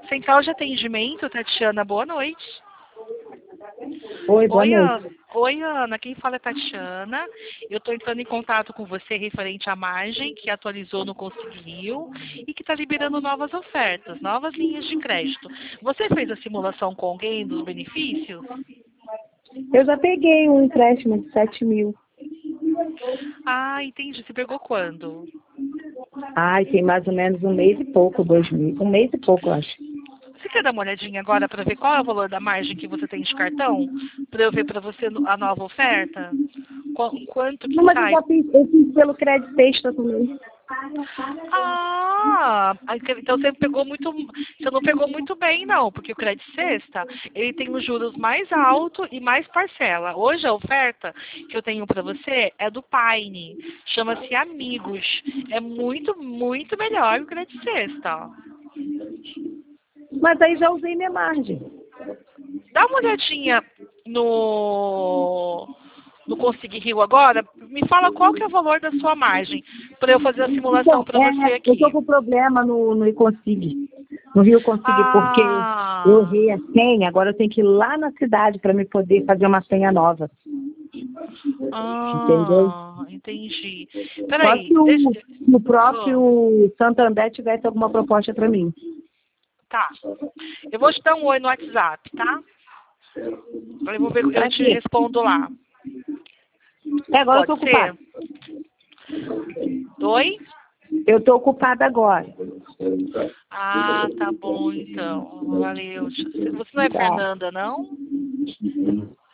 Central de atendimento, Tatiana, boa noite. Oi, boa noite. Ana. Oi, Ana. Quem fala é Tatiana. Eu estou entrando em contato com você referente à margem que atualizou no Consigo Rio e que está liberando novas ofertas, novas linhas de crédito. Você fez a simulação com alguém dos benefícios? Eu já peguei um empréstimo de 7 mil. Ah, entendi. Você pegou quando? Ai, tem mais ou menos um mês e pouco, 2 mil. Um mês e pouco, eu acho. Você quer dar uma olhadinha agora para ver qual é o valor da margem que você tem de cartão? Para eu ver para você a nova oferta? Quanto que Não, mas sai? eu fiz pelo crédito extra também. Ah, então você não pegou muito bem não, porque o Crédito Sexta, ele tem os juros mais alto e mais parcela. Hoje a oferta que eu tenho para você é do Paine, chama-se Amigos. É muito, muito melhor que o Crédito Sexta. Mas aí já usei minha margem. Dá uma olhadinha no Consegui Rio agora. Me fala qual que é o valor da sua margem para eu fazer a simulação Então, para você eu aqui. estou com problema no Iconsig. No Rio Consig, porque eu Ah, errei a senha, agora eu tenho que ir lá na cidade para me poder fazer uma senha nova. Entendeu? Entendi. Só Peraí, se o oh, próprio Santander tivesse alguma proposta para mim. tá. Eu vou te dar um oi no WhatsApp, tá? Eu vou ver, eu Para te quê? respondo lá. Agora eu Pode estou ser? ocupada. Oi? Eu estou ocupada agora. Ah, tá bom então. Valeu. Você não é Tá. Fernanda, não?